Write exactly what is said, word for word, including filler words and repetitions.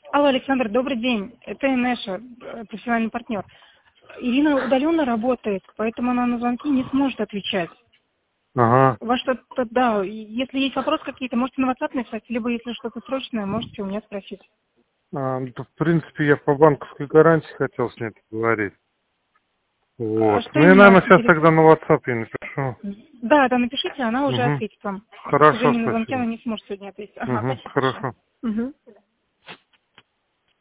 Алло, Александр, добрый день. Это Инеша, э, профессиональный партнер. Ирина удаленно работает, поэтому она на звонки не сможет отвечать. Ага. У вас что-то, да, если есть вопросы какие-то, можете на WhatsApp написать, либо если что-то срочное, можете у меня спросить. А, да, в принципе, я по банковской гарантии хотел с ней поговорить. А Вот. что Ну, я, именно вас наверное, сейчас интересует? тогда на WhatsApp ей напишу. Да, да, напишите, она уже Угу. ответит вам. К Хорошо, сожалению, на звонке она спасибо. не сможет сегодня ответить. Ага, Угу. спасибо большое. Хорошо. Угу.